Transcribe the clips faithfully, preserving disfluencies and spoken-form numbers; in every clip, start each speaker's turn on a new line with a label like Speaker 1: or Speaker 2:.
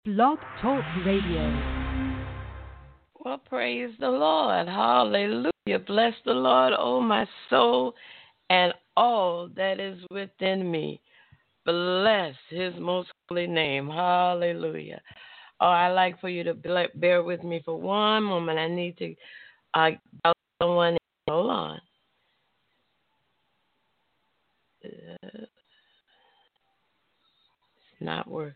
Speaker 1: Blog Talk Radio.
Speaker 2: Well, praise the Lord. Hallelujah. Bless the Lord, oh my soul, and all that is within me. Bless his most holy name. Hallelujah. Oh, I like for you to bear with me for one moment. I need to uh, tell someone. Hold on. Uh, it's not working.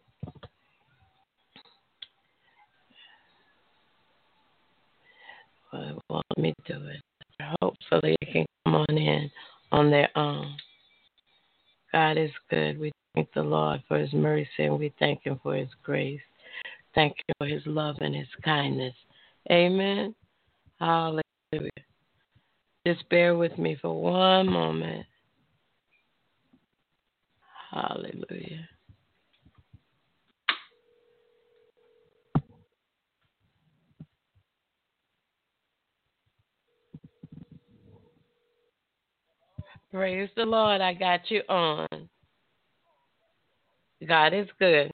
Speaker 2: Well, it won't let me do it. Hopefully it can come on in on their own. God is good. We thank the Lord for his mercy, and we thank him for his grace. Thank you for his love and his kindness. Amen. Hallelujah. Just bear with me for one moment. Hallelujah. Praise the Lord. I got you on. God is good.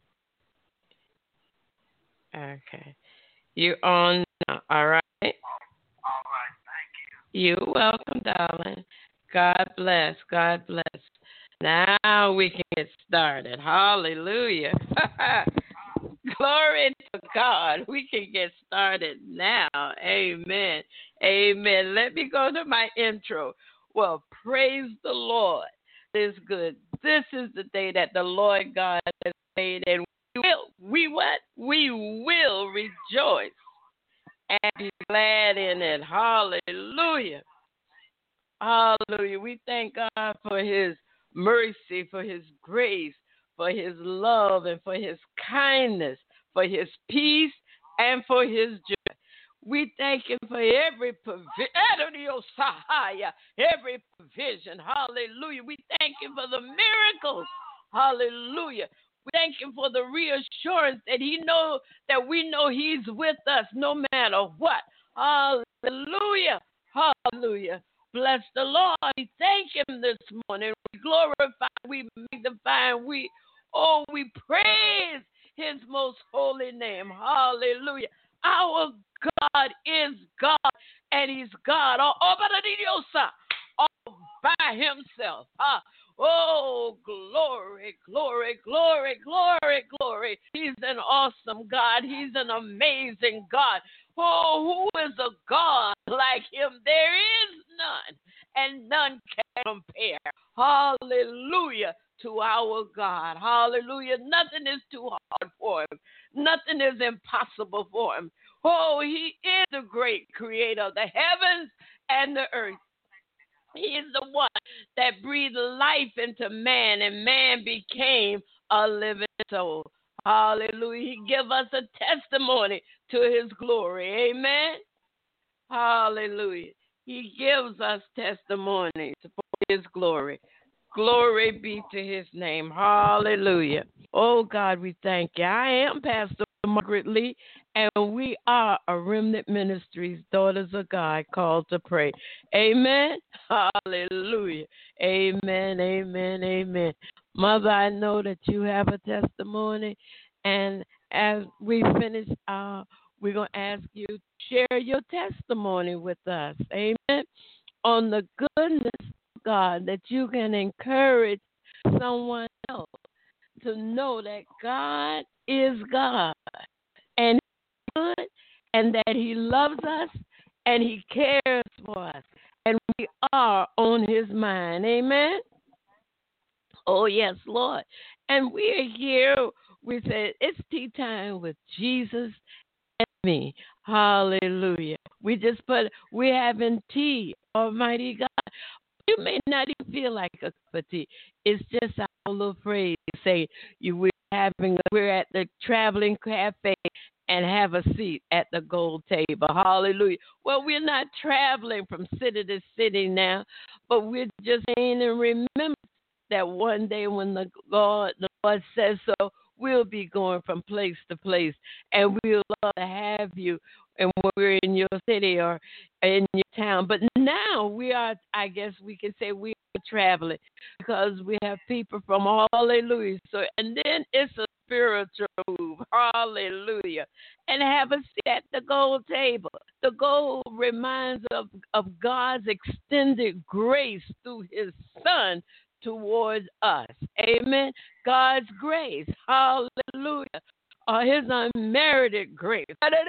Speaker 2: Okay. You're on now. All right.
Speaker 3: All right. Thank you.
Speaker 2: You're welcome, darling. God bless. God bless. Now we can get started. Hallelujah. Glory to God. We can get started now. Amen. Amen. Let me go to my intro. Well, praise the Lord. It is good. This is the day that the Lord God has made, and we will, we what? We will rejoice and be glad in it. Hallelujah. Hallelujah. We thank God for his mercy, for his grace, for his love, and for his kindness, for his peace, and for his joy. We thank him for every provision, every provision. Hallelujah. We thank him for the miracles. Hallelujah. We thank him for the reassurance that he knows that we know he's with us no matter what. Hallelujah. Hallelujah. Bless the Lord. We thank him this morning. We glorify, we magnify, we, oh, we praise his most holy name. Hallelujah. Our God is God, and he's God all, all by himself. Huh? Oh, glory, glory, glory, glory, glory. He's an awesome God. He's an amazing God. Oh, who is a God like him? There is none, and none can compare. Hallelujah to our God. Hallelujah. Nothing is too hard for him. Nothing is impossible for him. Oh, he is the great creator of the heavens and the earth. He is the one that breathed life into man, and man became a living soul. Hallelujah. He give us a testimony to his glory. Amen. Hallelujah. He gives us testimonies for his glory. Glory be to his name. Hallelujah. Oh, God, we thank you. I am Pastor Margaret Lee, and we are a Remnant Ministries, Daughters of God, called to pray. Amen. Hallelujah. Amen, amen, amen. Mother, I know that you have a testimony, and as we finish, uh, we're going to ask you to share your testimony with us. Amen. On the goodness of God, that you can encourage someone else to know that God is God, and He's good, and that he loves us, and he cares for us, and we are on his mind. Amen. Oh, yes, Lord. And we are here. We said it's tea time with Jesus and me. Hallelujah. We just put, we're having tea, Almighty God. You may not even feel like a cup of tea. It's just our little phrase. Say you we're having we're at the traveling cafe and have a seat at the gold table. Hallelujah. Well, we're not traveling from city to city now, but we're just saying and remember that one day when the God the Lord says so, we'll be going from place to place, and we'll love to have you. And when we're in your city or in your town. But now we are, I guess we can say we are traveling because we have people from all, hallelujah. So, and then it's a spiritual move. Hallelujah. And have a seat at the gold table. The gold reminds of, of God's extended grace through his son towards us. Amen. God's grace. Hallelujah. Uh, his unmerited grace.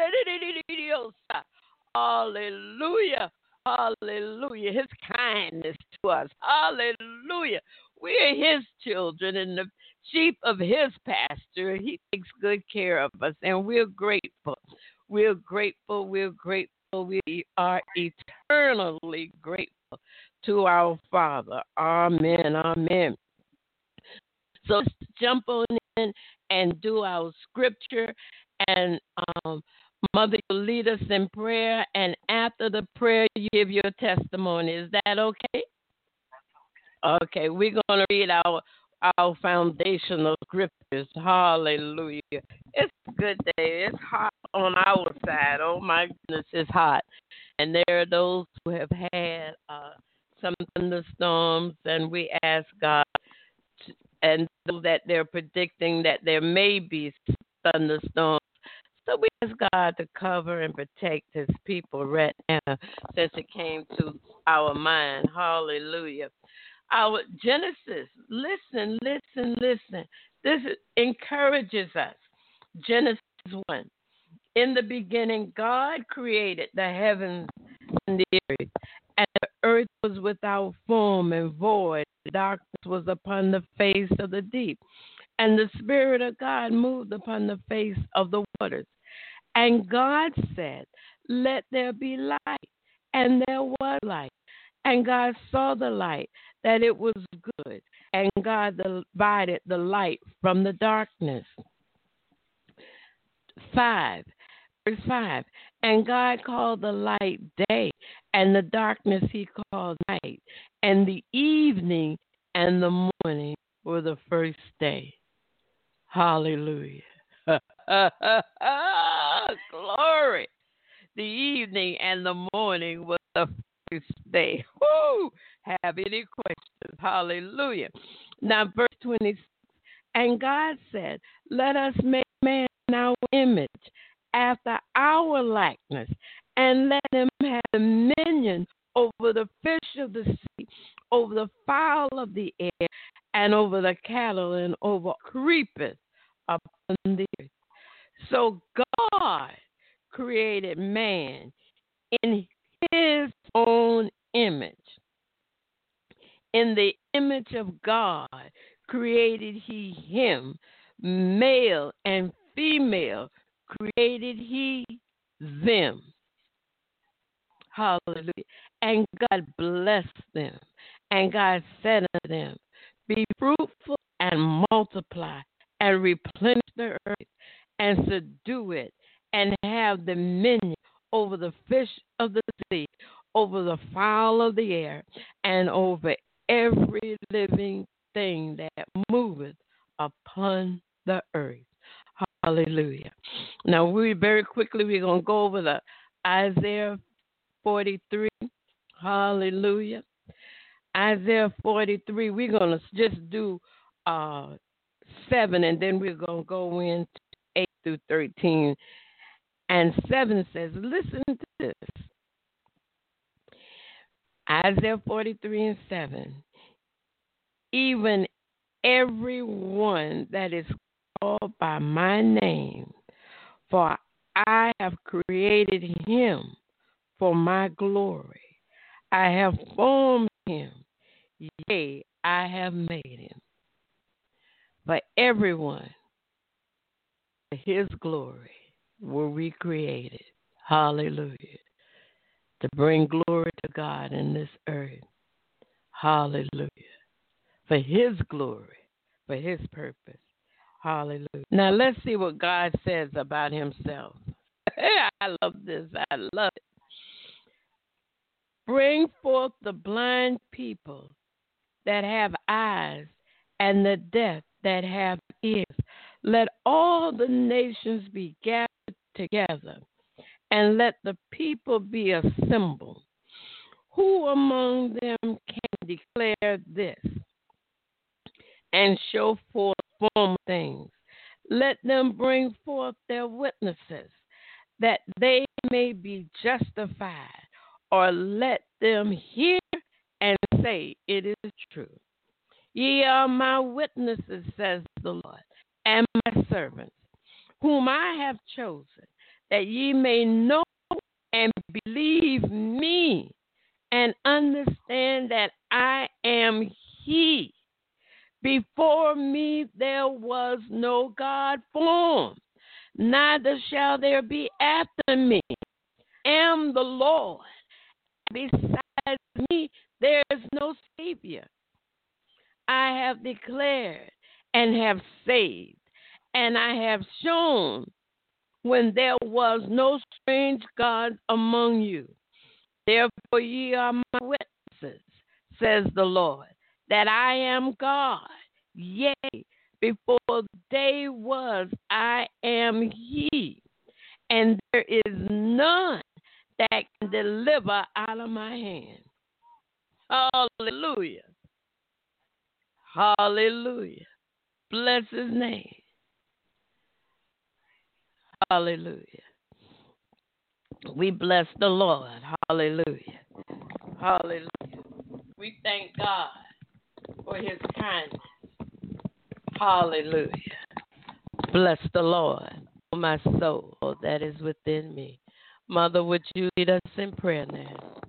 Speaker 2: Hallelujah. Hallelujah. His kindness to us. Hallelujah. We are his children and the sheep of his pasture. He takes good care of us, and we're grateful. We're grateful. We're grateful. We are eternally grateful to our Father. Amen. Amen. So let's jump on in and do our scripture, and um, Mother, you'll lead us in prayer, and after the prayer, you give your testimony. Is that okay? Okay, we're going to read our our foundational scriptures. Hallelujah. It's a good day. It's hot on our side. Oh, my goodness, it's hot. And there are those who have had uh, some thunderstorms, and we ask God, to, and so that they're predicting that there may be thunderstorms. So we ask God to cover and protect his people right now, since it came to our mind. Hallelujah. Our Genesis, listen, listen, listen. This encourages us. Genesis one. In the beginning, God created the heavens and the earth, and the earth was without form and void. Darkness was upon the face of the deep, and the Spirit of God moved upon the face of the waters. And God said, "Let there be light," and there was light. And God saw the light, that it was good, and God divided the light from the darkness. Five, verse five, and God called the light day, and the darkness he called night, and the evening and the morning were the first day. Hallelujah. Glory. The evening and the morning was the first day. Woo! Have any questions? Hallelujah. Now, verse twenty-six. And God said, "Let us make man in our image, after our likeness, and let him have dominion over the fish of the sea, over the fowl of the air, and over the cattle, and over creepeth upon the earth." So God created man in his own image. In the image of God created he him, male and female created he them. Hallelujah. And God blessed them, and God said unto them, "Be fruitful and multiply, and replenish the earth, and subdue it, and have dominion over the fish of the sea, over the fowl of the air, and over every living thing that moveth upon the earth." Hallelujah. Now, we very quickly, we're going to go over the Isaiah forty-three. Hallelujah. Isaiah forty-three, we're going to just do uh, seven, and then we're going to go into eight through thirteen. And seven says, listen to this. Isaiah forty-three and seven. Even every one that is called by my name, for I have created him for my glory. I have formed him, yea, I have made him. For everyone, for his glory, were we created. Hallelujah. To bring glory to God in this earth. Hallelujah. For his glory, for his purpose. Hallelujah. Now let's see what God says about himself. I love this. I love it. Bring forth the blind people that have eyes, and the deaf that have ears. Let all the nations be gathered together, and let the people be assembled. Who among them can declare this and show forth former things? Let them bring forth their witnesses, that they may be justified, or let them hear and say, it is true. Ye are my witnesses, says the Lord, and my servants, whom I have chosen, that ye may know and believe me, and understand that I am He. Before me there was no God formed, neither shall there be after me. I am the Lord. Besides me there is no Savior. I have declared and have saved, and I have shown when there was no strange God among you. Therefore ye are my witnesses, says the Lord, that I am God. Yea, before day was, I am He, and there is none that can deliver out of my hand. Hallelujah. Hallelujah. Bless His name. Hallelujah. We bless the Lord. Hallelujah. Hallelujah. We thank God for His kindness. Hallelujah. Bless the Lord, oh my soul that is within me. Mother, would you lead us in prayer now?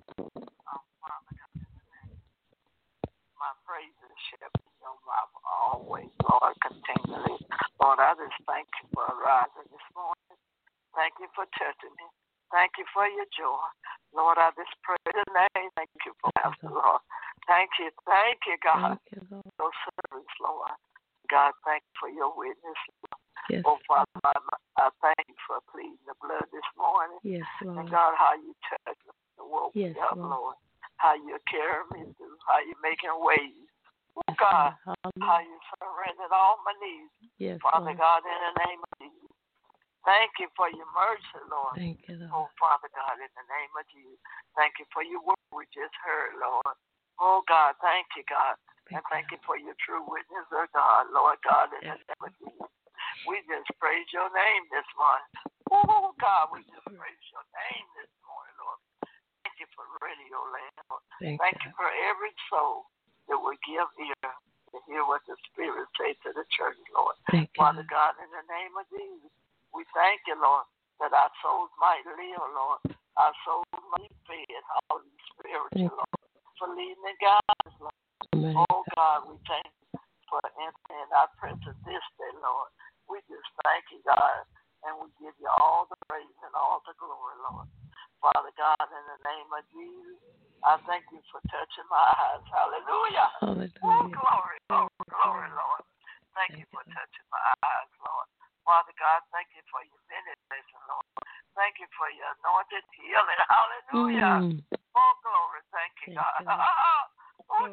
Speaker 3: My praises shall be in your mouth always, Lord, continually. Lord, I just thank you for arising this morning. Thank you for touching me. Thank you for your joy. Lord, I just pray the name. Thank you for Pastor, Lord. Thank you. Thank you, God. Thank you, Lord. Your service, Lord. God, thank you for your witness. Yes. Oh, Father, I, I thank you for pleading the blood this morning.
Speaker 2: Yes, Lord.
Speaker 3: And God, how you touch me and woke
Speaker 2: yes,
Speaker 3: me up,
Speaker 2: Lord.
Speaker 3: Lord. How you carry me through. How you making ways. Oh, God, Hallelujah. How you surrendered all my needs.
Speaker 2: Yes,
Speaker 3: Father
Speaker 2: Lord.
Speaker 3: God, in the name of Jesus. Thank you for your mercy, Lord.
Speaker 2: Thank you, Lord.
Speaker 3: Oh, Father God, in the name of Jesus. Thank you for your word we just heard, Lord. Oh, God, thank you, God. Thank and thank you. you for your true witness, oh, God, Lord God, in yes. the name of Jesus. We just praise your name this morning. Oh, God, we just praise your name this morning, Lord. Thank you for radio land, Lord. Thank, thank you for every soul that will give ear to hear what the Spirit says to the church, Lord.
Speaker 2: Thank
Speaker 3: Father
Speaker 2: you.
Speaker 3: God, in the name of Jesus. We thank you, Lord, that our souls might live, Lord. Our souls might be fed, Holy Spirit, Lord, for leading and guiding us, Lord. Amen. Oh, God, we thank you for entering our presence this day, Lord. We just thank you, God, and we give you all the praise and all the glory, Lord. Father God, in the name of Jesus, I thank you for touching my eyes. Hallelujah.
Speaker 2: Hallelujah.
Speaker 3: Oh, glory, glory, glory, Lord. Thank, thank you for touching my eyes, Lord. Father God, thank you for your benediction, Lord. Thank you for your anointed healing. Hallelujah. Mm. Oh, glory. Thank you, thank God. You. Oh,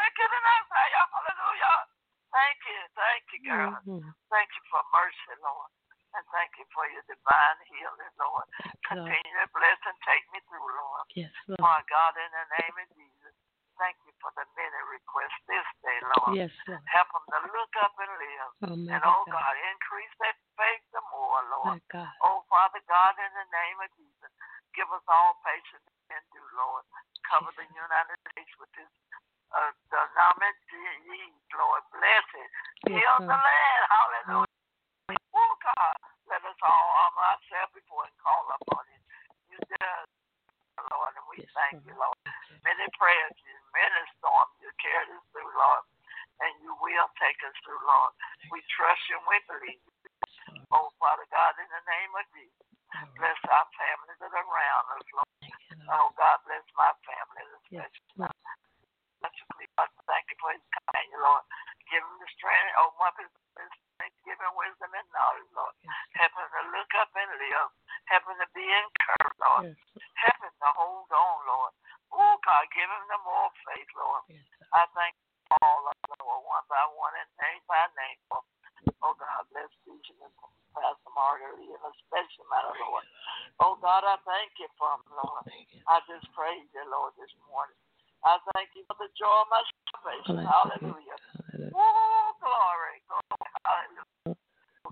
Speaker 3: hallelujah. Thank you. Thank you, God. Mm-hmm. Thank you for mercy, Lord. And thank you for your divine healing, Lord. Thank Continue to bless and take me through, Lord.
Speaker 2: Yes, Lord.
Speaker 3: My God, in the name of Jesus. Thank you for the many requests this day, Lord.
Speaker 2: Yes, Lord.
Speaker 3: Help them to look up and live. Oh, and, oh, God. God, increase their faith the more, Lord.
Speaker 2: God.
Speaker 3: Oh, Father God, in the name of Jesus, give us all patience and do, Lord. Cover Jesus. The United States with this uh, denomination, Lord. Bless it. Yes, heal Lord. The land. Hallelujah. Oh, God, let us all armor ourselves before and call upon it. You did, Lord, and we yes, thank Lord. You, Lord. Many prayers, many storms you carried us through, Lord, and you will take us through, Lord. We trust you and we believe you. Oh, Father God, in the name of Jesus, bless our families that are around us, Lord. Oh, God, bless my family, especially. Especially, God, thank you for his companion, Lord. Give him the strength, open up his strength, give him wisdom and knowledge, Lord. Help him to look up and live. Help him to be encouraged, Lord. Help him to hold on, Lord. Oh, God, give him the more faith, Lord. Yes, I thank all of them, Lord, one by one and name by name, Lord. Oh, God, bless each and Pastor Marguerite in a special matter, Lord. Oh, God, I thank you for him, Lord. I just praise you, Lord, this morning. I thank you for the joy of my salvation. Hallelujah. Hallelujah. Oh, glory, glory, hallelujah. Oh,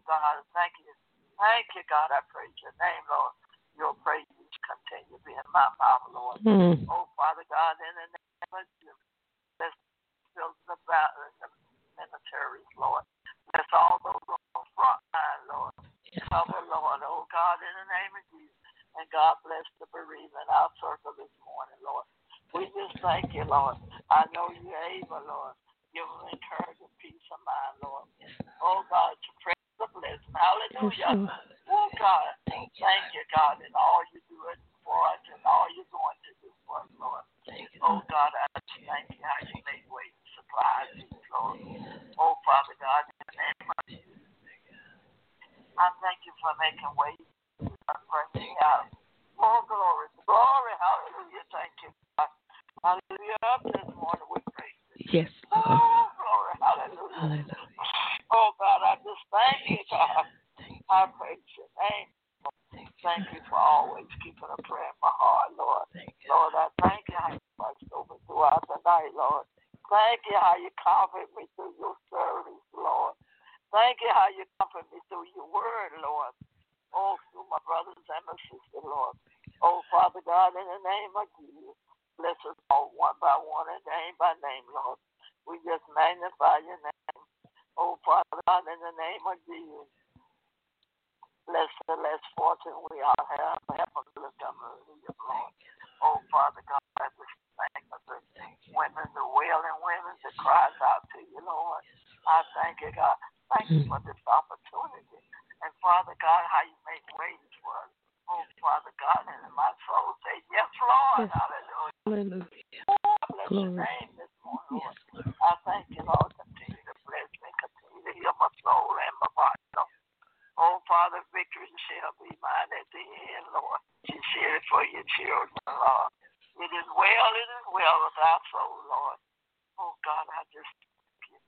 Speaker 3: God, thank you. Thank you, God. I praise your name, Lord. Your praises continue to be in my mouth, Lord.
Speaker 2: Mm.
Speaker 3: Oh, Father God, in the name of Jesus, let's build the battle in the militaries, Lord. Bless all those on the front line, Lord.
Speaker 2: Yes.
Speaker 3: Cover, Lord. Oh, God, in the name of Jesus. And God bless the bereaved in our circle this morning, Lord. We just thank you, Lord. I know you're able, Lord. Give them encouragement, peace of mind, Lord. Oh, God, to pray the blessing. Hallelujah. Oh, God. Thank you, thank you, God, and all you do it for us and all you're going to do for us, Lord. Oh, God, I thank you how you make ways to supply these, Lord. Oh, Father God, in the name of Jesus, I thank you for making ways to bring me out. Oh, glory, glory, hallelujah. Thank you, God. Hallelujah. Up this morning with praise.
Speaker 2: Yes, Lord.
Speaker 3: Oh, glory, hallelujah. Hallelujah. Oh, God, I just thank you, God. I praise your name. Thank you for always keeping a prayer in my heart, Lord. Lord, I thank you how you watched over throughout the night, Lord. Thank you how you comfort me through your service, Lord. Thank you how you comfort me through your word, Lord. Oh, through my brothers and my sisters, Lord. Oh, Father God, in the name of Jesus, bless us all one by one and name by name, Lord. We just magnify your name. Oh, Father God, in the name of Jesus, bless the less fortunate we all have. Help us to lift up your Lord. Oh, Father God, I just thank you for the women, the wailing women that cries out to you, Lord. I thank you, God. Thank you for this opportunity. And Father God, how you make ways for us. Oh, Father God, and my soul say, yes, Lord. Yes. Hallelujah.
Speaker 2: Hallelujah.
Speaker 3: Oh, bless
Speaker 2: Glory.
Speaker 3: your name this morning, Lord.
Speaker 2: Yes, Lord.
Speaker 3: I thank you, Lord. Continue to bless me. Continue to heal my soul and my body, Lord. Oh, Father, victory shall be mine at the end, Lord. She said it for your children, Lord. It is well, it is well with our soul, Lord. Oh, God, I just thank you.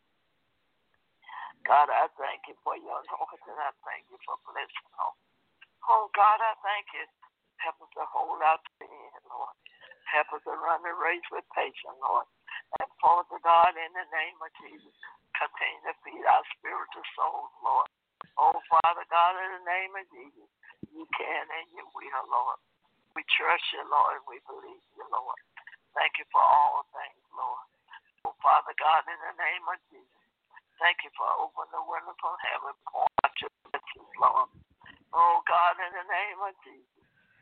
Speaker 3: God, I thank you for your anointing. I thank you for blessing, Lord. Oh, God, I thank you. Help us to hold out to the end, Lord. Help us to run the race with patience, Lord. And Father God, in the name of Jesus, continue to feed our spiritual souls, Lord. Oh, Father God, in the name of Jesus, you can and you will, Lord. We trust you, Lord, and we believe you, Lord. Thank you for all things, Lord. Oh, Father God, in the name of Jesus, thank you for opening the window from heaven, pouring out your blessings, Lord. Oh, God, in the name of Jesus.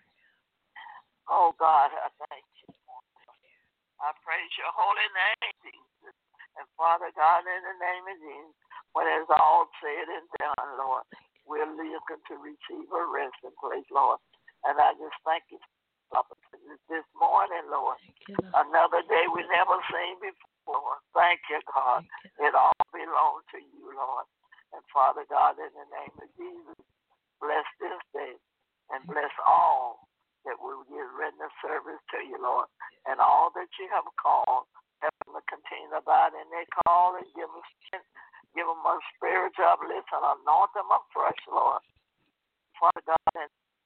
Speaker 3: Oh, God, I thank you. I praise your holy name, Jesus. And Father God, in the name of Jesus, when it's all said and done, Lord, we're looking to receive a resting place, Lord. And I just thank you for the opportunity this morning, Lord. You, Lord. Another day we never seen before, Lord. Thank you, God. Thank you. It all belongs to you, Lord. And Father God, in the name of Jesus, bless this day and bless all that will get ready to service to you, Lord. And all that you have called, help them to continue to abide in their call and give them strength, give them a spiritual uplift and anoint them afresh, Lord. Father God,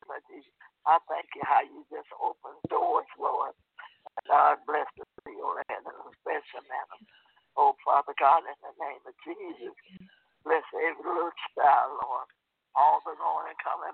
Speaker 3: I thank you how you just open doors, Lord. And God bless the field in a special manner. Oh, Father God, in the name of Jesus, bless every little child, Lord. All the going and coming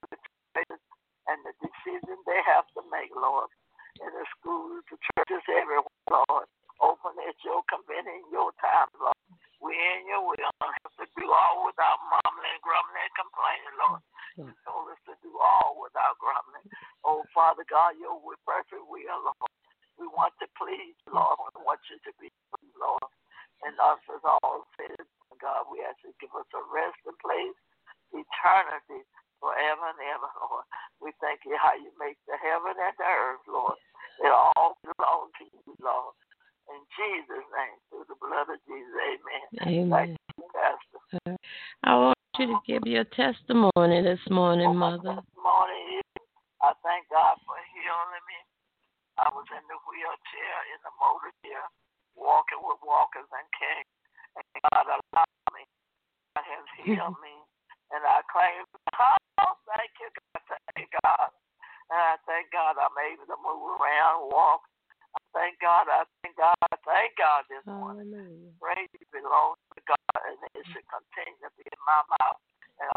Speaker 3: and the decisions they have to make, Lord. In the schools, the churches, everywhere, Lord. Open at your convenient, your time, Lord. We're in your will. Don't have to do all without mumbling, grumbling, and complaining, Lord. You told us to do all without grumbling. Oh, Father God, your perfect will, Lord. We want to please, Lord. We want you to be pleased, Lord. And us as all said, God, we ask you to give us a resting place, eternity, forever and ever, Lord. We thank you how you make the heaven and the earth, Lord. It all belongs to you, Lord. In Jesus' name, through the blood of Jesus, amen.
Speaker 2: Amen.
Speaker 3: Thank you, Pastor.
Speaker 2: I want you to give your testimony this morning,
Speaker 3: oh,
Speaker 2: Mother.
Speaker 3: This morning, I thank God for healing me. I was in the wheelchair, in the motor chair, walking with walkers and canes. And God allowed me. God has healed me. And I claim, oh, thank you, God, thank God. And I thank God I'm able to move around, walk. I thank God, I thank God, I thank God this morning. Praise belongs to God, and it should continue to be in my mouth. And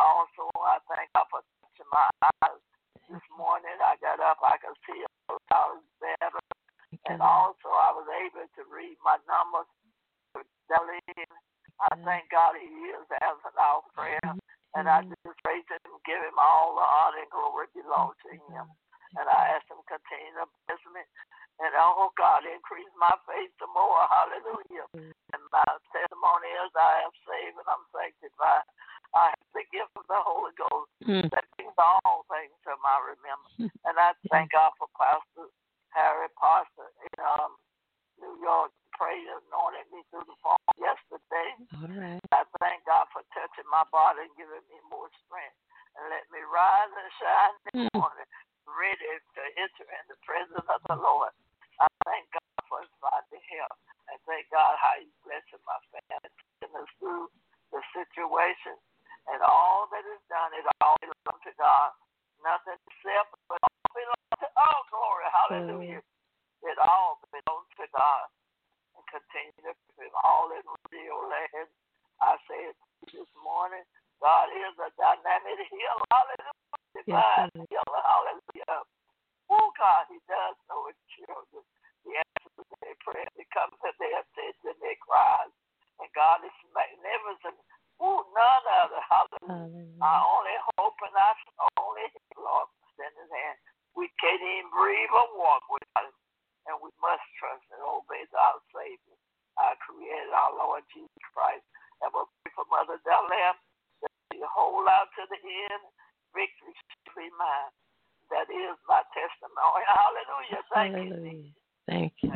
Speaker 3: give him all the honor and glory belongs to him. And I ask him to continue to bless me. And oh God, increase my faith some more. Hallelujah. And my testimony is I am saved and I'm sanctified. I have the gift of the Holy Ghost mm. that brings all things to my remembrance. And I thank God for Pastor Harry Parson in um, New York. Prayed and anointed me through the phone yesterday.
Speaker 2: All right.
Speaker 3: I thank God for touching my body and giving me more strength. And let me rise and shine this mm. morning, ready to enter in the presence of the Lord. I thank God for his mighty help. I thank God how he's blessing my family, taking us through the situation. And all that is done, it all belongs to God. Nothing except, but all belongs to oh, glory. Hallelujah. Mm. It all belongs to God. And continue to put him all in real land. I say it this morning. God is a dynamic healer. Hallelujah. Divine yes, healer. Hallelujah. Oh, God, he does know his children. He answers their prayers. He comes to their attention, their cries. And God is magnificent. Oh, none other. Hallelujah. Hallelujah. Our only hope and our only Lord in his hand. We can't even breathe or walk without him. And we must trust and obey our Savior, our Creator, our Lord Jesus Christ. And we'll pray for Mother Delaire that she hold out to the end. Victory should be mine. That is my testimony. Hallelujah. Thank
Speaker 2: Hallelujah.
Speaker 3: you.
Speaker 2: Thank you,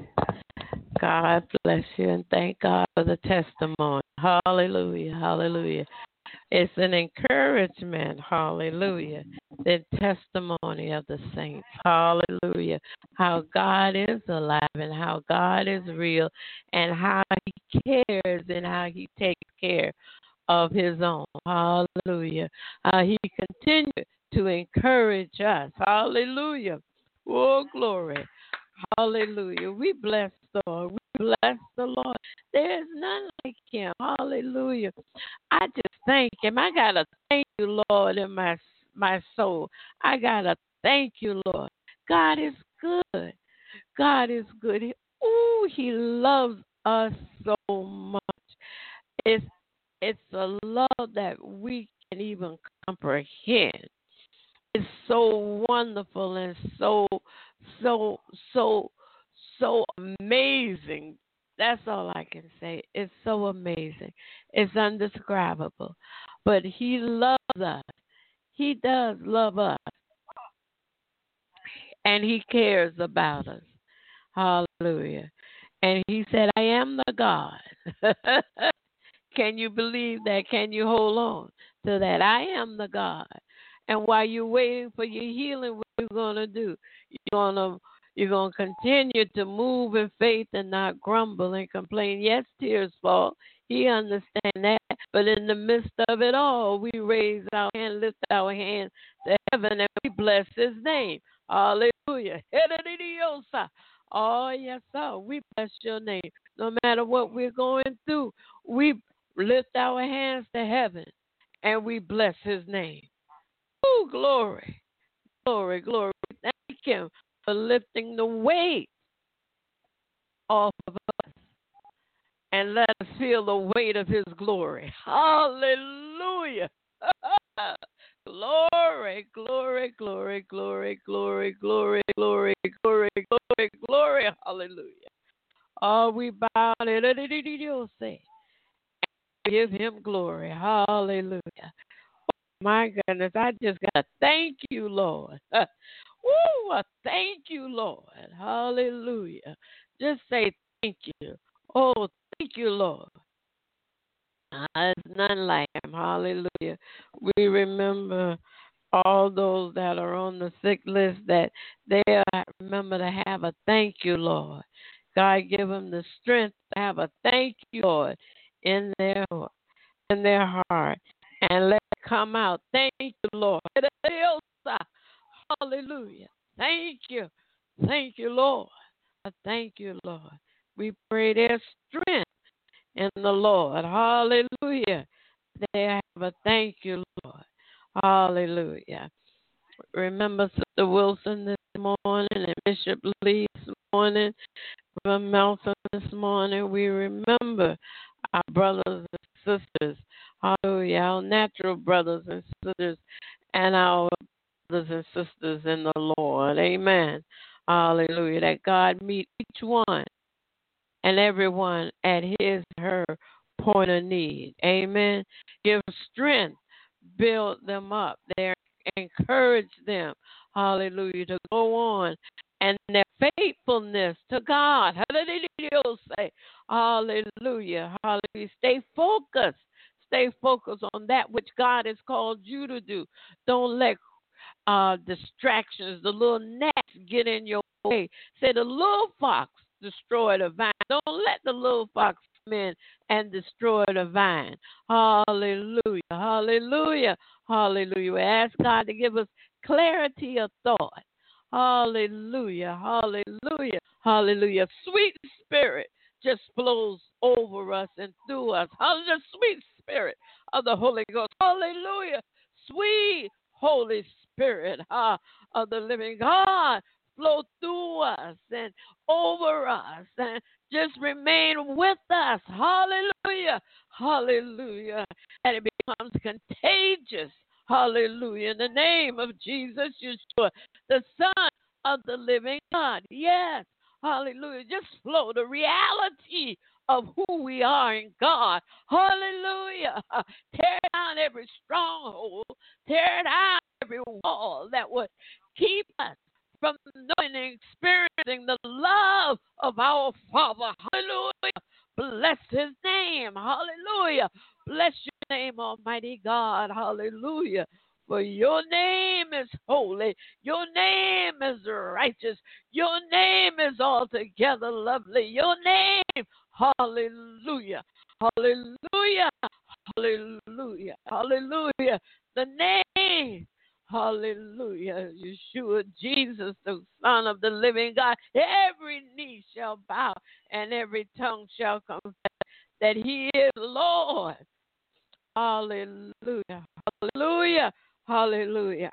Speaker 2: Jesus. God bless you and thank God for the testimony. Hallelujah. Hallelujah. It's an encouragement, hallelujah, the testimony of the saints, hallelujah, how God is alive and how God is real and how he cares and how he takes care of his own, hallelujah, how he continues to encourage us, hallelujah, oh, glory, hallelujah, we bless the Lord, we bless the Lord, there's none like him, hallelujah. I just thank him. I got to thank you, Lord, in my my soul. I got to thank you, Lord. God is good. God is good. He, ooh, he loves us so much. It's, it's a love that we can't even comprehend. It's so wonderful and so, so, so, so amazing. That's all I can say. It's so amazing. It's undescribable. But he loves us. He does love us. And he cares about us. Hallelujah. And he said, I am the God. Can you believe that? Can you hold on to that? I am the God. And while you're waiting for your healing, what are you going to do? You're going to You're going to continue to move in faith and not grumble and complain. Yes, tears fall. He understands that. But in the midst of it all, we raise our hand, lift our hands to heaven, and we bless his name. Hallelujah. Oh, yes, sir. We bless your name. No matter what we're going through, we lift our hands to heaven, and we bless his name. Oh, glory. Glory, glory. Thank him for lifting the weight off of us and let us feel the weight of his glory. Hallelujah. Glory, glory, glory, glory, glory, glory, glory, glory, glory, glory. Hallelujah. Oh, we bow and give him glory. Hallelujah. My goodness, I just got to thank you, Lord. Woo, I thank you, Lord. Hallelujah. Just say thank you. Oh, thank you, Lord. There's none like him. Hallelujah. We remember all those that are on the sick list that they remember to have a thank you, Lord. God give them the strength to have a thank you, Lord, in their in their heart. And let it come out. Thank you, Lord. Hallelujah. Thank you. Thank you, Lord. I thank you, Lord. We pray their strength in the Lord. Hallelujah. They have a thank you, Lord. Hallelujah. Remember Sister Wilson this morning and Bishop Lee this morning, from Melton this morning. We remember our brothers and sisters. Hallelujah. Our natural brothers and sisters and our brothers and sisters in the Lord. Amen. Hallelujah. That God meet each one and everyone at his her point of need. Amen. Give strength, build them up. There, encourage them. Hallelujah. To go on. And their faithfulness to God. Hallelujah. Say, hallelujah. Hallelujah. Stay focused. Stay focused on that which God has called you to do. Don't let uh, distractions, the little gnats get in your way. Say the little fox destroy the vine. Don't let the little fox come in and destroy the vine. Hallelujah. Hallelujah. Hallelujah. We ask God to give us clarity of thought. Hallelujah. Hallelujah. Hallelujah. Sweet Spirit just flows over us and through us. Hallelujah. Sweet Spirit of the Holy Ghost. Hallelujah. Sweet Holy Spirit uh, of the living God flow through us and over us and just remain with us. Hallelujah. Hallelujah. And it becomes contagious. Hallelujah. In the name of Jesus, Yeshua, the Son of the living God. Yes. Hallelujah. Just flow the reality of who we are in God. Hallelujah. Tear down every stronghold. Tear down every wall that would keep us from knowing and experiencing the love of our Father. Hallelujah. Bless his name. Hallelujah. Bless your name, Almighty God. Hallelujah. For your name is holy. Your name is righteous. Your name is altogether lovely. Your name, hallelujah. Hallelujah. Hallelujah. Hallelujah. The name, hallelujah. Yeshua, Jesus, the Son of the living God. Every knee shall bow and every tongue shall confess that he is Lord. Hallelujah. Hallelujah. Hallelujah.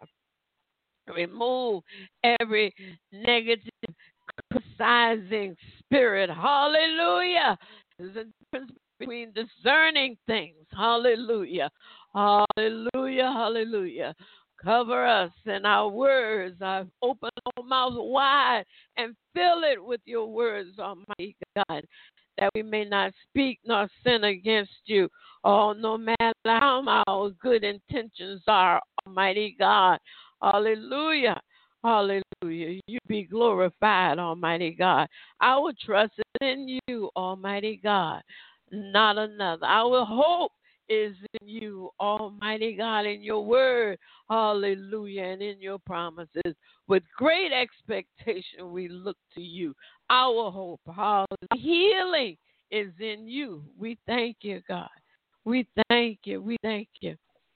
Speaker 2: Remove every negative, criticizing spirit. Hallelujah. There's a difference between discerning things. Hallelujah. Hallelujah. Hallelujah. Cover us in our words. I've opened our mouth wide and fill it with your words, Almighty God, that we may not speak nor sin against you. Oh, no matter how our good intentions are, Almighty God. Hallelujah. Hallelujah. You be glorified, Almighty God. Our trust is in you, Almighty God, not another. Our hope is in you, Almighty God, in your word. Hallelujah. And in your promises. With great expectation, we look to you. Our hope, hallelujah. Healing is in you. We thank you, God. We thank you. We thank you.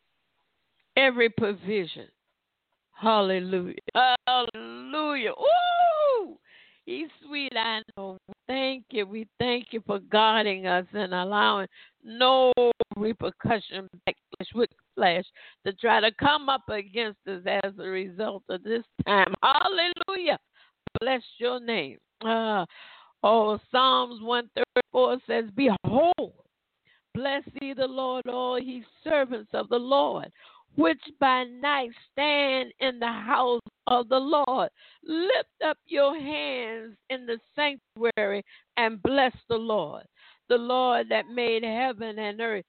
Speaker 2: Every provision. Hallelujah. Hallelujah. Ooh! He's sweet, I know. Thank you. We thank you for guarding us and allowing no repercussion, backlash, with flesh to try to come up against us as a result of this time. Hallelujah. Bless your name. Uh, oh, Psalms one thirty-four says, behold, bless ye the Lord, all ye servants of the Lord, which by night stand in the house of the Lord. Lift up your hands in the sanctuary and bless the Lord, the Lord that made heaven and earth.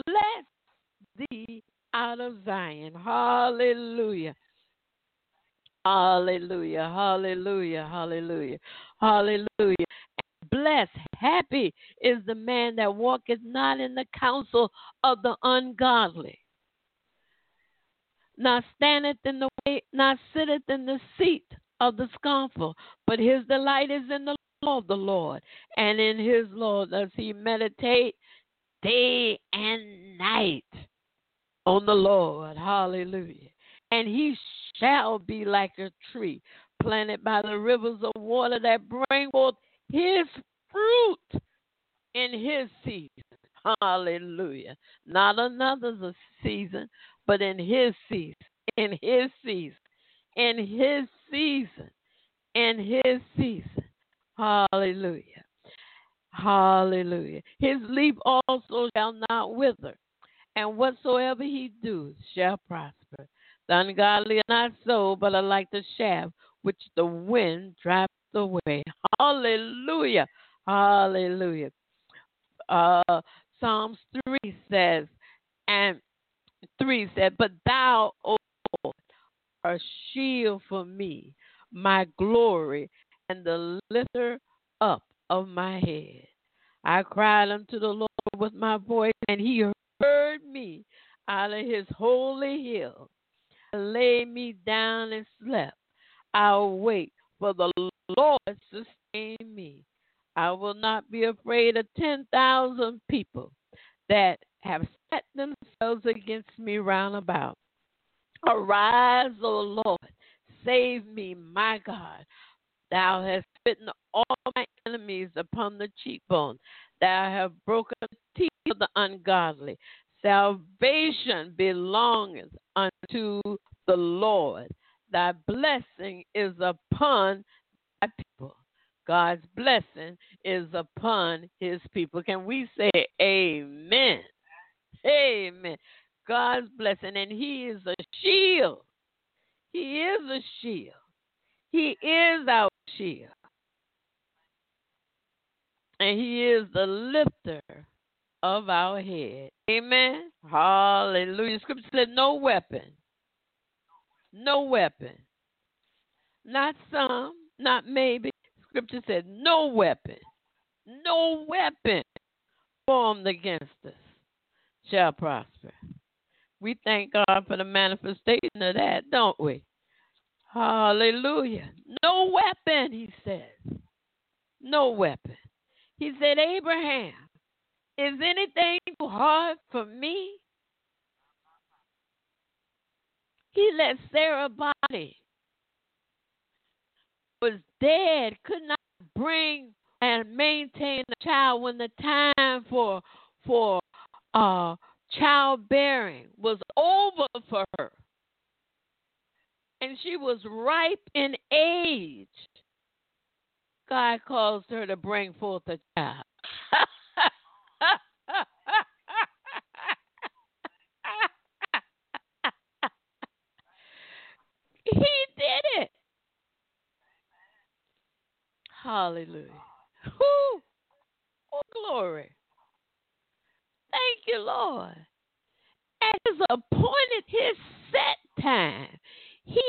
Speaker 2: Bless thee out of Zion. Hallelujah. Hallelujah. Hallelujah. Hallelujah. Hallelujah. Blessed, happy is the man that walketh not in the counsel of the ungodly, nor standeth in the way, nor sitteth in the seat of the scornful, but his delight is in the law of the Lord, and in his law does he meditate day and night on the Lord. Hallelujah. And he shall be like a tree planted by the rivers of water that bring forth his fruit in his season. Hallelujah. Not another's season, but in his season. In his season. In his season. In his season. Hallelujah. Hallelujah. His leaf also shall not wither, and whatsoever he do shall prosper. The ungodly are not so, but are like the shaft which the wind drives away. Hallelujah. Hallelujah. Uh, Psalms three says, and three said, but thou, O Lord, art a shield for me, my glory, and the lifter up of my head. I cried unto the Lord with my voice, and he heard me out of his holy hill. I laid me down and slept. I'll wait, for the Lord sustain me. I will not be afraid of ten thousand people that have set themselves against me round about. Arise, O Lord, save me, my God. Thou hast smitten all my enemies upon the cheekbone. Thou hast broken the teeth of the ungodly. Salvation belongeth unto the Lord. Thy blessing is upon thy people. God's blessing is upon his people. Can we say amen? Amen. God's blessing, and he is a shield. He is a shield. He is our shield. And he is the lifter of our head. Amen. Hallelujah. Scripture said no weapon. No weapon. Not some, not maybe. Scripture said no weapon. No weapon formed against us shall prosper. We thank God for the manifestation of that, don't we? Hallelujah. No weapon, he says. No weapon. He said, Abraham, is anything too hard for me? He let Sarah's body was dead, could not bring and maintain a child when the time for for uh, childbearing was over for her. And she was ripe in age. God caused her to bring forth a child. He did it. Hallelujah. Woo. Oh, glory. Thank you, Lord. At his appointed, his set time. He,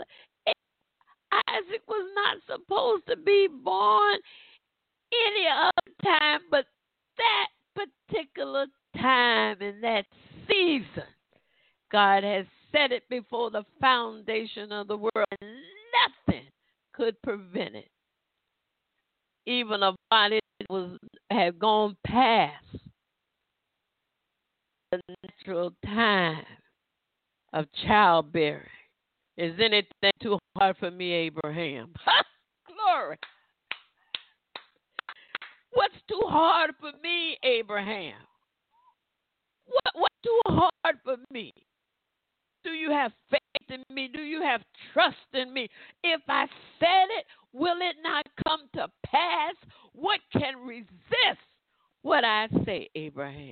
Speaker 2: Isaac was not supposed to be born any other time but that particular time in that season. God has set it before the foundation of the world, and nothing could prevent it. Even a body that was had gone past the natural time of childbearing. Is anything too hard for me, Abraham? Glory. What's too hard for me, Abraham? What what's too hard for me? Do you have faith in me? Do you have trust in me? If I said it, will it not come to pass? What can resist what I say, Abraham?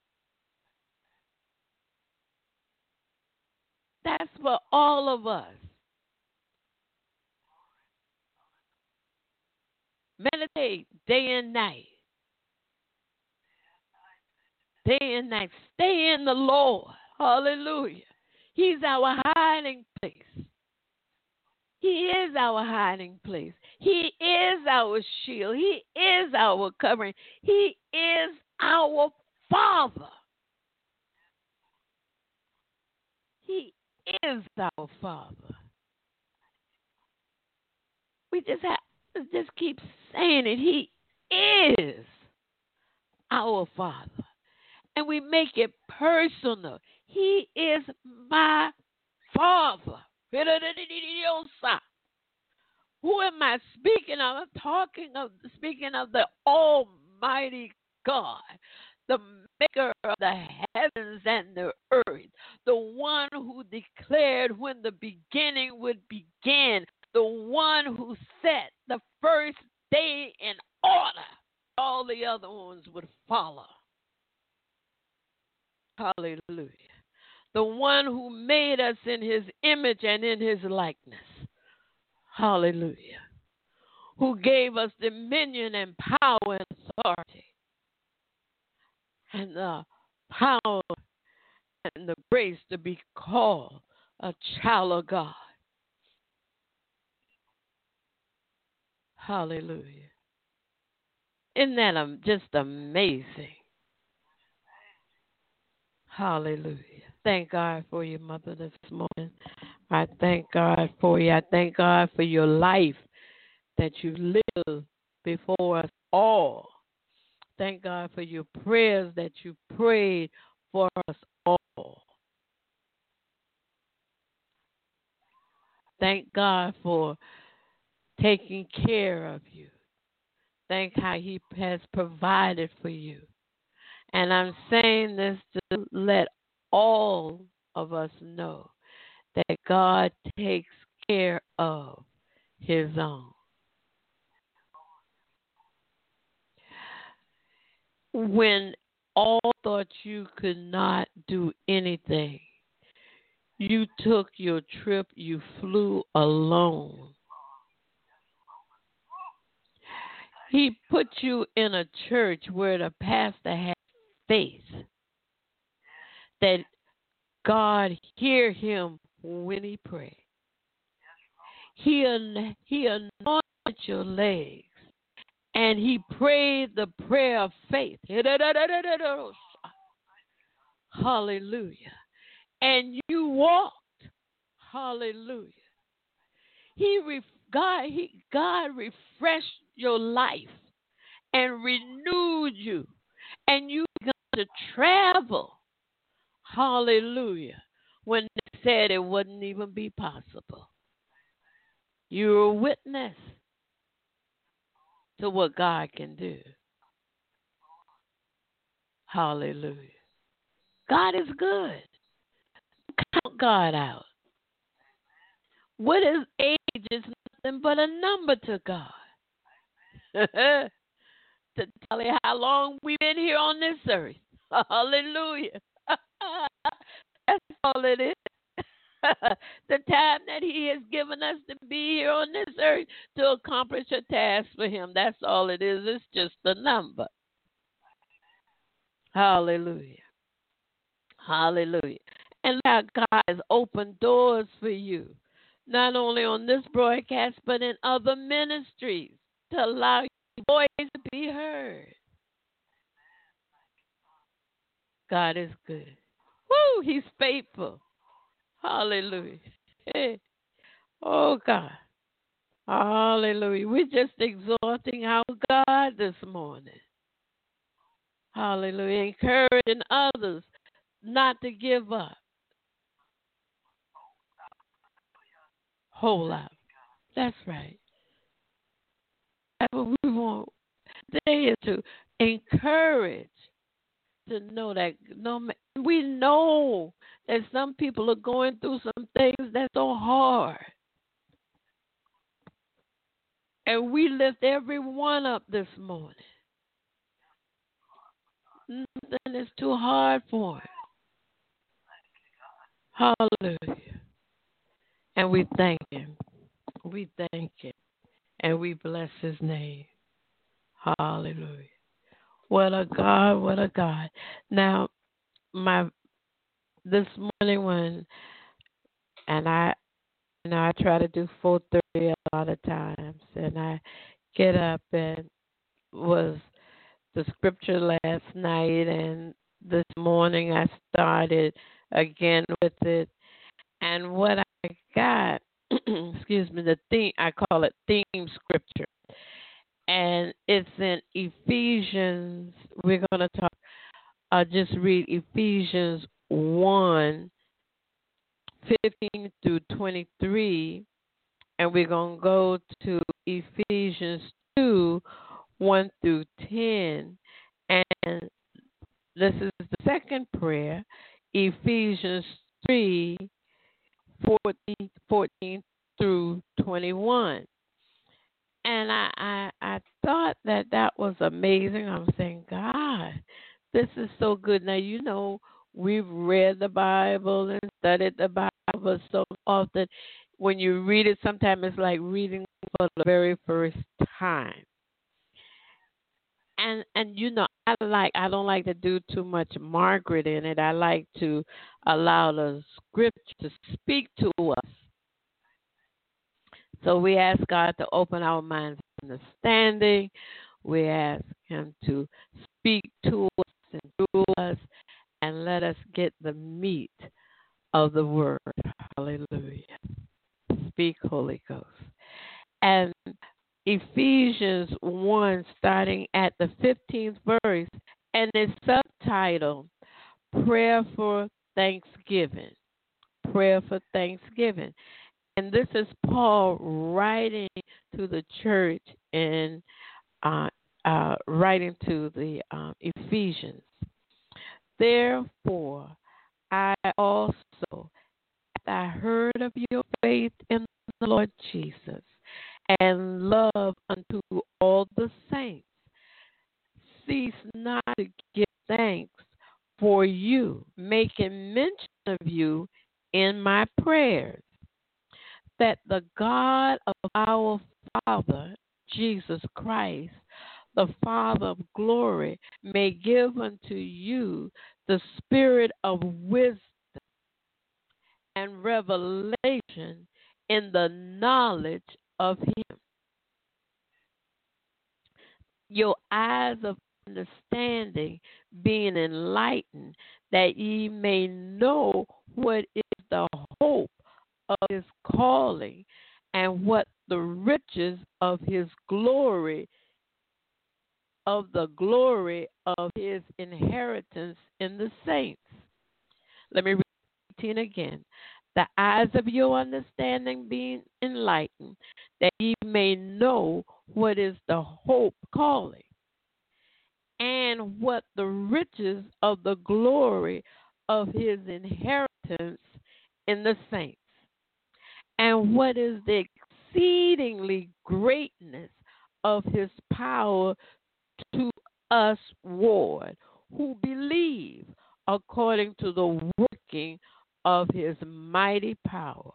Speaker 2: That's for all of us. Meditate day and night. Day and night. Stay in the Lord. Hallelujah. He's our hiding place. He is our hiding place. He is our shield. He is our covering. He is our Father. He is our Father. We just have to just keep saying it. He is our Father. And we make it personal. He is my Father. Who am I speaking of? I'm talking of speaking of the Almighty God, the maker of the heavens and the earth, the one who declared when the beginning would begin, the one who set the first day in order. All the other ones would follow. Hallelujah. The one who made us in his image and in his likeness. Hallelujah. Who gave us dominion and power and authority. And the power and the grace to be called a child of God. Hallelujah. Isn't that um, just amazing? Hallelujah. Thank God for your mother this morning. I thank God for you. I thank God for your life that you live before us all. Thank God for your prayers that you prayed for us all. Thank God for taking care of you. Thank how he has provided for you. And I'm saying this to let all of us know that God takes care of his own. When all thought you could not do anything, you took your trip, you flew alone. He put you in a church where the pastor had faith that God hear him when he prayed. He, an- he anointed your legs and he prayed the prayer of faith. Hallelujah. And you walked. Hallelujah. He re- God, he, God refreshed your life and renewed you. And you began to travel. Hallelujah. When they said it wouldn't even be possible. You're a witness to what God can do. Hallelujah. God is good. Count God out. What is age is nothing but a number to God. To tell you how long we've been here on this earth. Hallelujah. That's all it is. The time that he has given us to be here on this earth to accomplish a task for him. That's all it is. It's just a number. Hallelujah. Hallelujah. And how God has opened doors for you, not only on this broadcast, but in other ministries to allow your voice to be heard. God is good. Woo, he's faithful. Hallelujah. Hey. Oh, God. Hallelujah. We're just exalting our God this morning. Hallelujah. Encouraging others not to give up. Hold out. That's right. That's what we want. They is to encourage, to know that no, we know that some people are going through some things that's so hard. And we lift everyone up this morning. Nothing is too hard for him. Hallelujah. And we thank him. We thank him. And we bless his name. Hallelujah. What a God, what a God. Now, my this morning when, and I, you know, I try to do four thirty a lot of times, and I get up and was the scripture last night, and this morning I started again with it. And what I got, excuse me, the theme, I call it theme scripture. And it's in Ephesians. We're going to talk, I'll just read Ephesians one, fifteen through twenty-three. And we're going to go to Ephesians two, one through ten. And this is the second prayer, Ephesians three, fourteen, fourteen through twenty-one. And I, I, I thought that that was amazing. I'm saying, God, this is so good. Now, you know, We've read the Bible and studied the Bible, but so often when you read it, sometimes it's like reading for the very first time. And and you know, I like I don't like to do too much Margaret in it. I like to allow the scripture to speak to us. So we ask God to open our minds of understanding. We ask Him to speak to us and through us and let us get the meat of the word. Hallelujah. Speak, Holy Ghost. And Ephesians one, starting at the fifteenth verse, and it's subtitled Prayer for Thanksgiving. Prayer for Thanksgiving. And this is Paul writing to the church in uh, uh, writing to the um, Ephesians. Therefore, I also, as I heard of your faith in the Lord Jesus and love unto all the saints, cease not to give thanks for you, making mention of you in my prayers, that the God of our Father, Jesus Christ, the Father of glory, may give unto you the spirit of wisdom and revelation in the knowledge of Him. Your eyes of understanding being enlightened, that ye may know what is the hope of His calling and what the riches of His glory, of the glory of His inheritance in the saints. Let me read eighteen again. The eyes of your understanding being enlightened, that ye may know what is the hope calling, and what the riches of the glory of His inheritance in the saints, and what is the exceedingly greatness of His power to us ward, who believe, according to the working of His mighty power,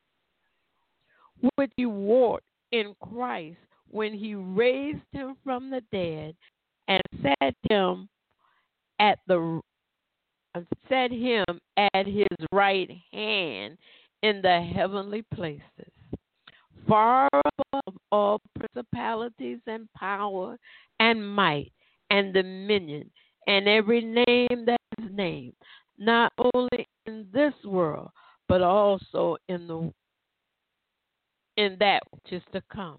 Speaker 2: which He wrought in Christ when He raised Him from the dead and set him at the set him at His right hand in the heavenly places, far above all principalities and power and might and dominion and every name that is named, not only in this world, but also in the in that which is to come,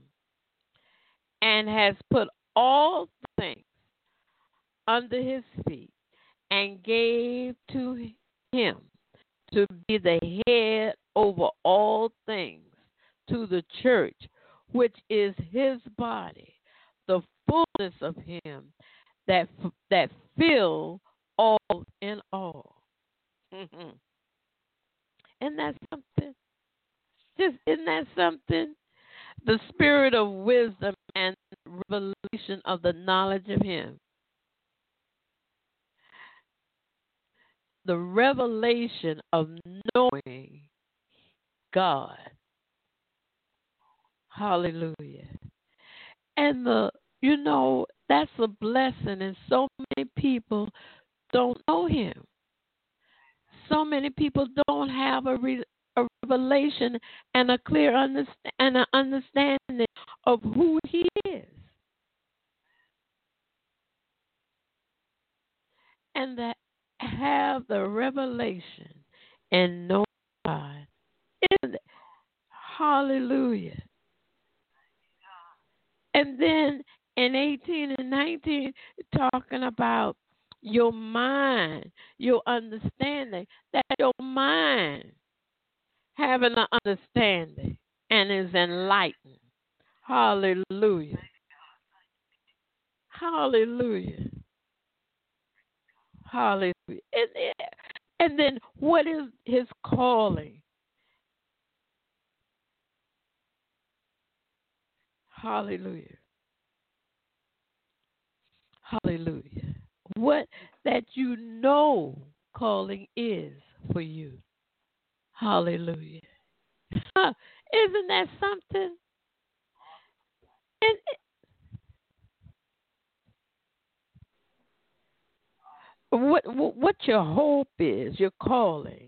Speaker 2: and has put all things under His feet, and gave to Him to be the head over all things to the church, which is His body, the fullness of Him that that fill all in all. Mm-hmm. Isn't that something? Just isn't that something? The spirit of wisdom and revelation of the knowledge of Him. The revelation of knowing God. Hallelujah. And the you know, that's a blessing, and so many people don't know Him. So many people don't have a, re, a revelation and a clear understand, and an understanding of who He is, and that have the revelation and know God. Isn't it? Hallelujah. And then in eighteen and nineteen, talking about your mind, your understanding, that your mind having an understanding and is enlightened. Hallelujah. Hallelujah. Hallelujah. And, and then what is His calling? Hallelujah. Hallelujah. What that you know calling is for you. Hallelujah. Isn't that something? And it, what, what what your hope is, your calling,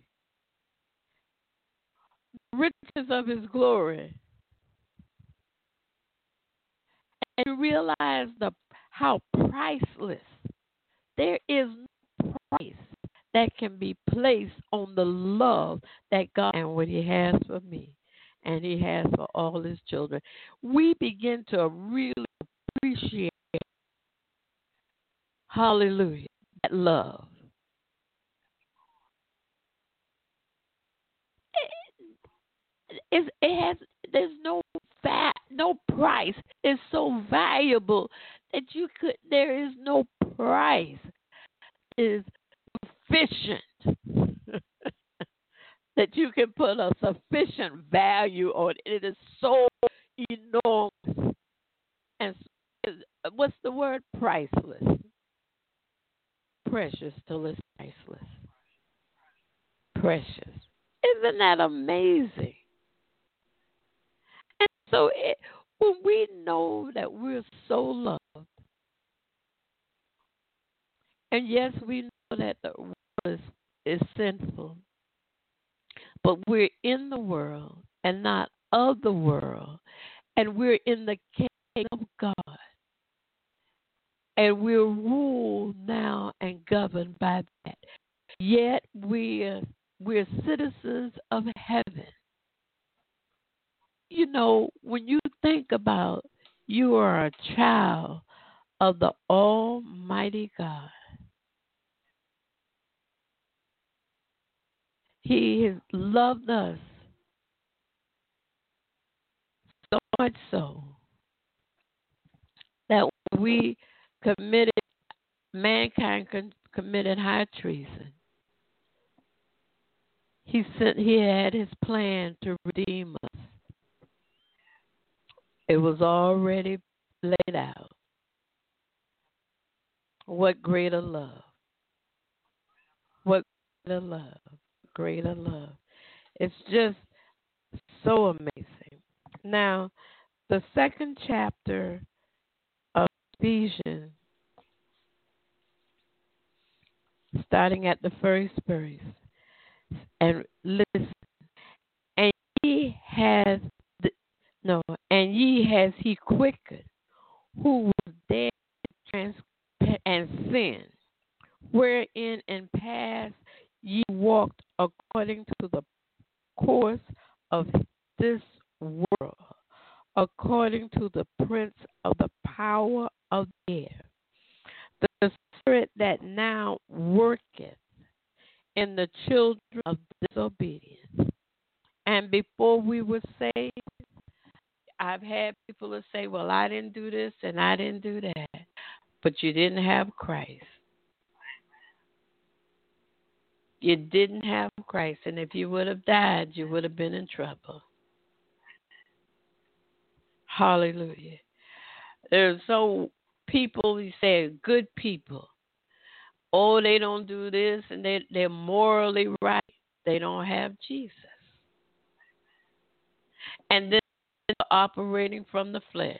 Speaker 2: riches of His glory, and you realize the how priceless. There is no price that can be placed on the love that God and what He has for me, and He has for all His children. We begin to really appreciate, hallelujah, that love. It, it, it has. There's no fat, no price. It's so valuable that you could. There is no price. It is sufficient. That you can put a sufficient value on it. It is so enormous. And what's the word? Priceless. Precious till it's priceless. Precious. Isn't that amazing? And so it, when we know that we're so loved, and yes, we know that the world is, is sinful, but we're in the world and not of the world. And we're in the kingdom of God. And we're ruled now and governed by that. Yet we're, we're citizens of heaven. You know, when you think about you are a child of the Almighty God. He has loved us so much so that we committed, mankind committed high treason. He sent, he had his plan to redeem us. It was already laid out. What greater love? What greater love? Greater love. It's just so amazing. Now, the second chapter of Ephesians, starting at the first verse, and listen, and ye has the, no, and ye has he quickened, who was dead trans and sin, wherein in past ye walked according to the course of this world, according to the prince of the power of the air, the spirit that now worketh in the children of disobedience. And before we were saved, I've had people that say, well, I didn't do this and I didn't do that. But you didn't have Christ. You didn't have Christ. And if you would have died, you would have been in trouble. Hallelujah. There's so people, you say, good people. Oh, they don't do this and they, they're morally right. They don't have Jesus. And then they're operating from the flesh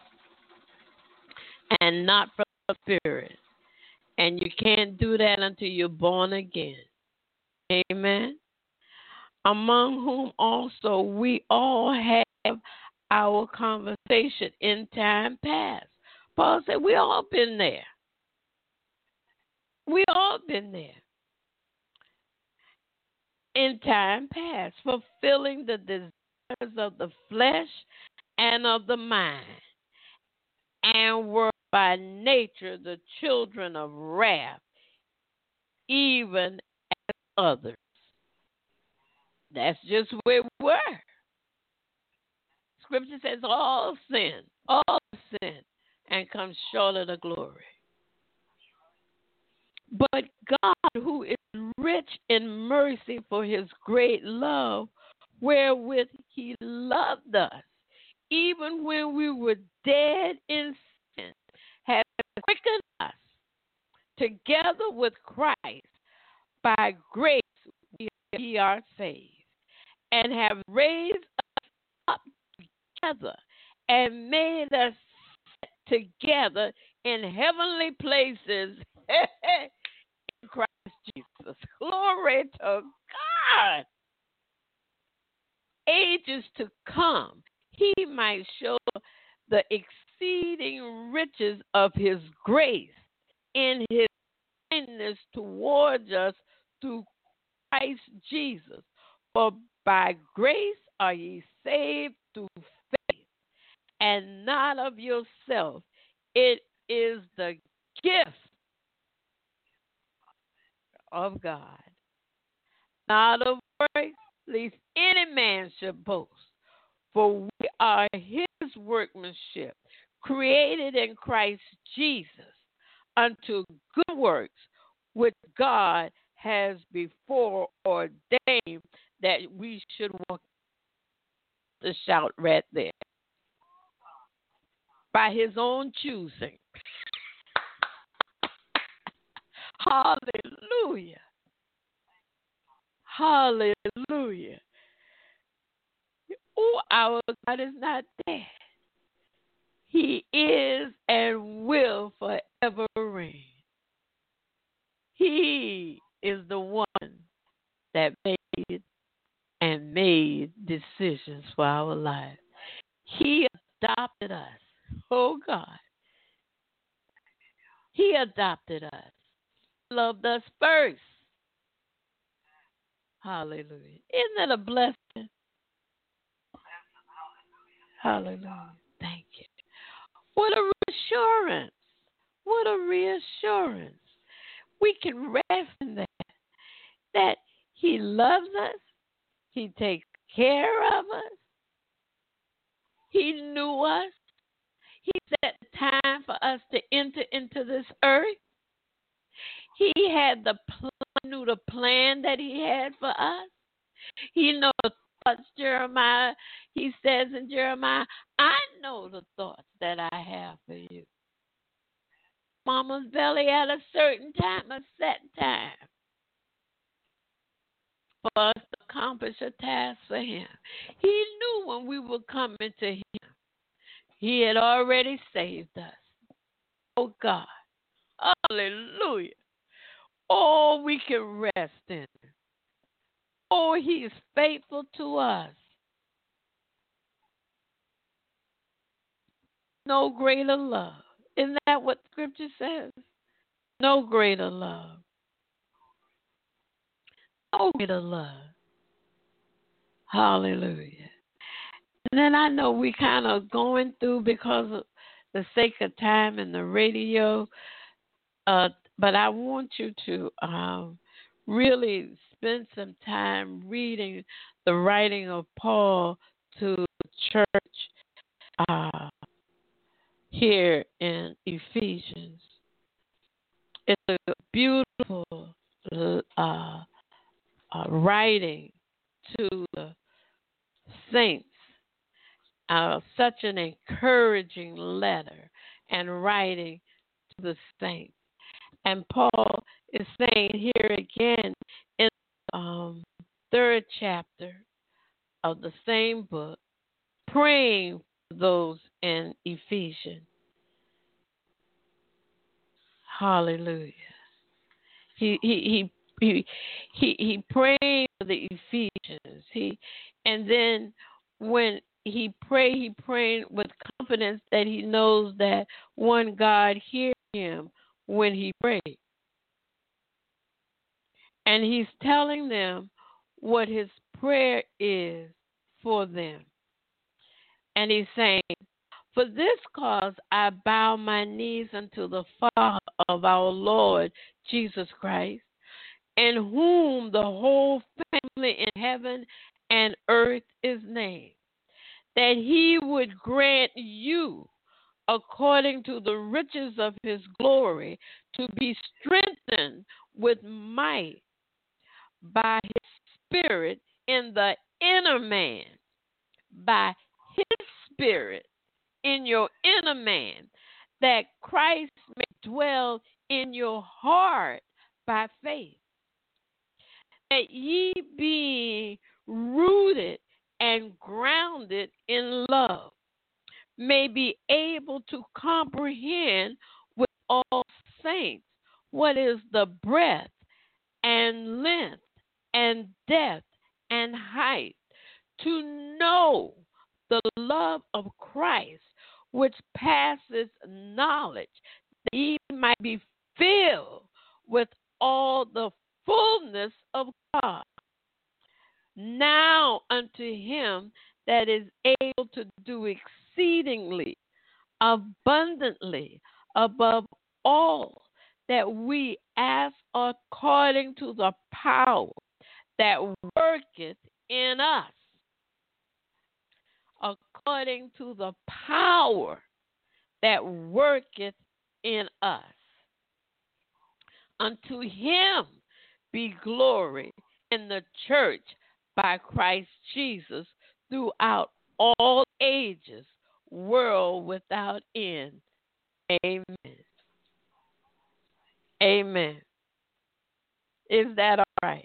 Speaker 2: and not from the spirit. And you can't do that until you're born again. Amen. Among whom also we all have our conversation in time past. Paul said we all been there. We all been there. In time past, fulfilling the desires of the flesh and of the mind, and were by nature the children of wrath, even as others. That's just where we were. Scripture says all sin, all sin, and come short of the glory. But God, who is rich in mercy for his great love, wherewith he loved us, even when we were dead in sin, has quickened us together with Christ. by grace we are saved, and have raised us up together and made us sit together in heavenly places in Christ Jesus. Glory to God. Ages to come, he might show the exceeding riches of his grace in his kindness towards us through Christ Jesus. For by grace are ye saved through faith, and not of yourself. It is the gift of God, not of works, lest any man should boast. For we are his workmanship, created in Christ Jesus unto good works, which God has before ordained that we should walk. The shout right there. By his own choosing. Hallelujah. Hallelujah. Oh, our God is not dead. He is and will forever reign. He is the one that made and made decisions for our lives. He adopted us. Oh, God. He adopted us. He loved us first. Hallelujah. Isn't that a blessing? Hallelujah. Thank you. What a reassurance. What a reassurance. We can rest in that. That he loves us. He takes care of us. He knew us. He set time for us to enter into this earth. He had the plan, knew the plan that he had for us. He knows the thoughts, Jeremiah. He says in Jeremiah, I know the thoughts that I have for you. Mama's belly at a certain time, a set time, for us to accomplish a task for him. He knew when we were coming to him. He had already saved us. Oh, God. Hallelujah. Oh, we can rest in him. Oh, he is faithful to us. No greater love. Isn't that what Scripture says? No greater love. No greater love. Hallelujah. And then I know we kind of going through because of the sake of time and the radio, uh, but I want you to um, really spend some time reading the writing of Paul to the church uh, here in Ephesians. It's a beautiful uh, uh, writing to the saints. Uh, such an encouraging letter and writing to the saints. And Paul is saying here again in the um, third chapter of the same book, praying for those in Ephesians. Hallelujah. He he he he he, he prayed for the Ephesians. He and then when he prayed, he prayed with confidence that he knows that one God hears him when he prays. And he's telling them what his prayer is for them. And he's saying, for this cause I bow my knees unto the Father of our Lord Jesus Christ, in whom the whole family in heaven and earth is named, that he would grant you, according to the riches of his glory, to be strengthened with might by his Spirit in the inner man, by his Spirit in your inner man, that Christ may dwell in your heart by faith, that ye being rooted and grounded in love may be able to comprehend with all saints what is the breadth and length and depth and height, to know the love of Christ, which passes knowledge, that ye might be filled with all the fullness of God. Now unto him that is able to do exceedingly abundantly above all that we ask according to the power that worketh in us. According to the power that worketh in us. Unto him be glory in the church by Christ Jesus throughout all ages, world without end. Amen. Amen. Is that all right?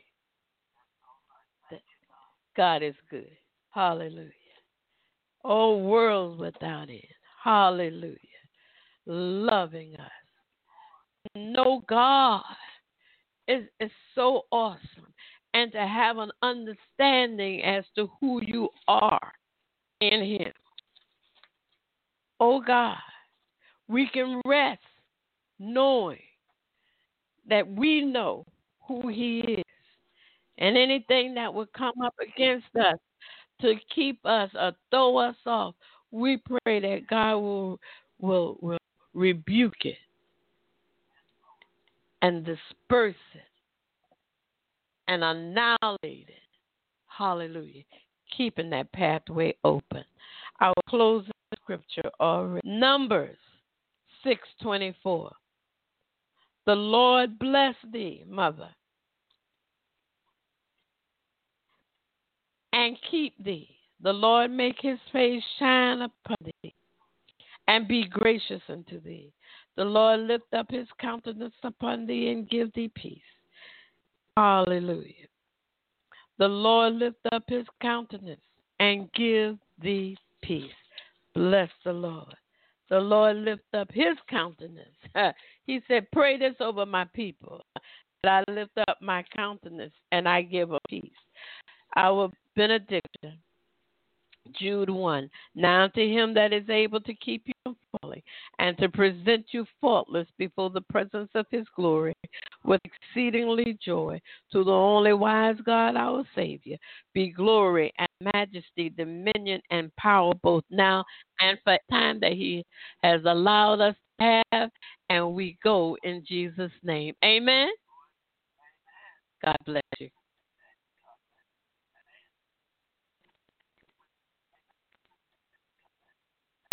Speaker 2: God is good. Hallelujah. Oh, world without end. Hallelujah. Loving us. Know God is, is so awesome. And to have an understanding as to who you are in him. Oh God, we can rest knowing that we know who he is. And anything that would come up against us to keep us or throw us off, we pray that God will will, will rebuke it and disperse it and annihilate it. Hallelujah. Keeping that pathway open. I will close the scripture already. Numbers six twenty-four. The Lord bless thee, mother, and keep thee. The Lord make his face shine upon thee and be gracious unto thee. The Lord lift up his countenance upon thee and give thee peace. Hallelujah. The Lord lift up his countenance and give thee peace. Bless the Lord. The Lord lift up his countenance. He said, pray this over my people, that I lift up my countenance and I give a peace. Our benediction, Jude one. Now to him that is able to keep you from falling and to present you faultless before the presence of his glory with exceedingly joy, to the only wise God our Savior, be glory and majesty, dominion and power both now and for time that he has allowed us to have, and we go in Jesus' name. Amen. God bless you.